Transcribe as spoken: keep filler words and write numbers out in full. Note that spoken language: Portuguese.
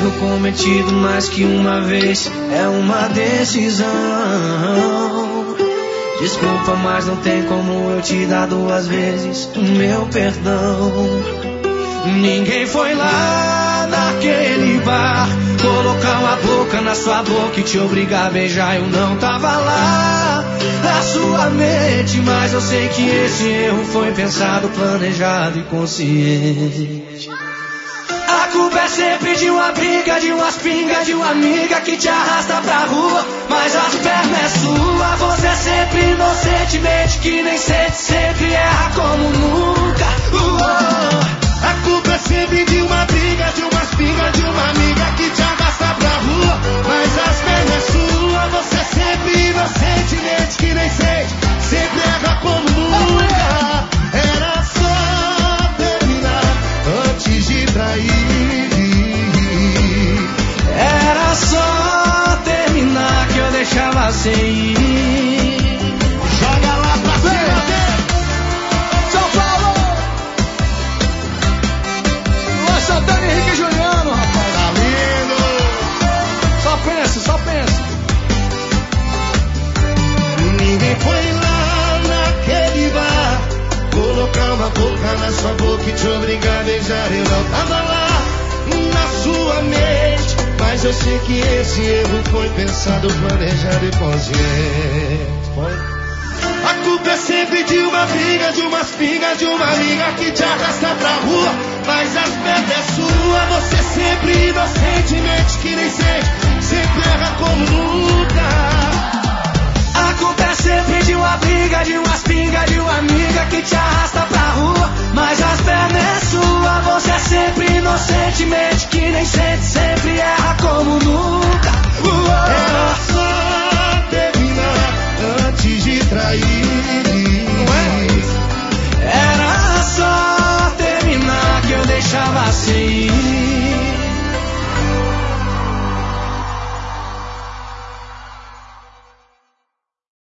erro cometido mais que uma vez é uma decisão. Desculpa, mas não tem como eu te dar duas vezes o meu perdão. Ninguém foi lá naquele bar colocar uma boca na sua boca e te obrigar a beijar. Eu não tava lá na sua mente, mas eu sei que esse erro foi pensado, planejado e consciente. A culpa é sempre de uma briga, de umas pingas, de uma amiga que te arrasta pra rua, mas as pernas é sua. Você é sempre inocentemente que nem sente, sempre erra como nunca. Uou. A culpa é sempre de uma briga, de umas pingas, de uma amiga que te arrasta pra rua, mas as pernas é sua. Você é sempre inocentemente que nem sente, sempre erra como nunca. Era só terminar antes de trair. Era só terminar que eu deixava sem ir. Joga lá pra cima dele. São Paulo! Luan Santana e Henrique Juliano, rapaz. Tá lindo. Só pensa, só pensa. Ninguém foi lá naquele bar colocar uma boca na sua boca e te obrigar a beijar. Eu não tava lá na sua mente, mas eu sei que esse erro foi pensado, planejado e consciente. Foi. A culpa é sempre de uma briga, de umas pingas, de uma amiga que te arrasta pra rua, mas as merdas é sua. Você é sempre inocentemente que nem sente, sempre erra como nunca. A culpa é sempre de uma briga, de umas